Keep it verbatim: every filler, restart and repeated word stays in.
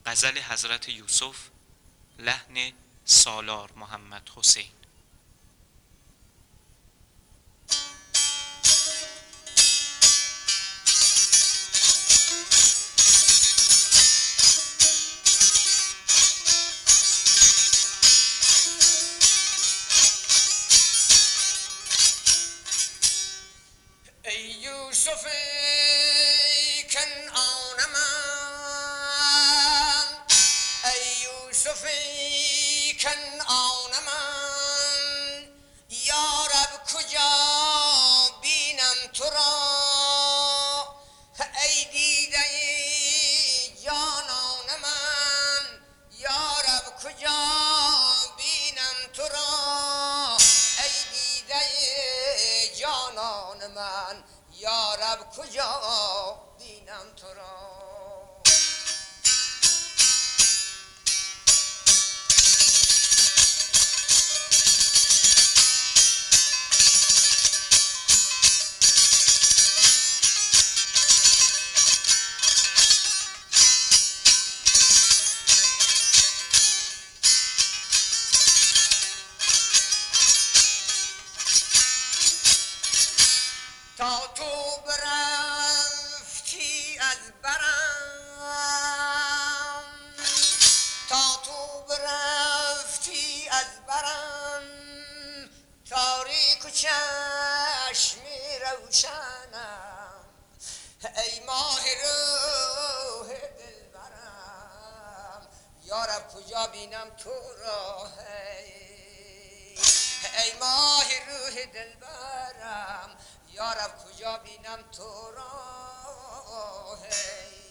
غزل حضرت یوسف، لحن سالار محمد حسین. ای یوسف کنعان من، ای یوسف کنعان من، یا رب کجا بینم تو را، ای دیده جانان من، یا رب کجا بینم تو را، ای دیده جانان من، یا رب کجا بینم تو را. تا تو برفتی از برم، تا تو برفتی از برم، تاریک و چشمی روشنم، ای ماه روح دلبرم، یا رب کجا بینم تو را، ای ماه روح دلبرم، یا رب کجا بینم تو را.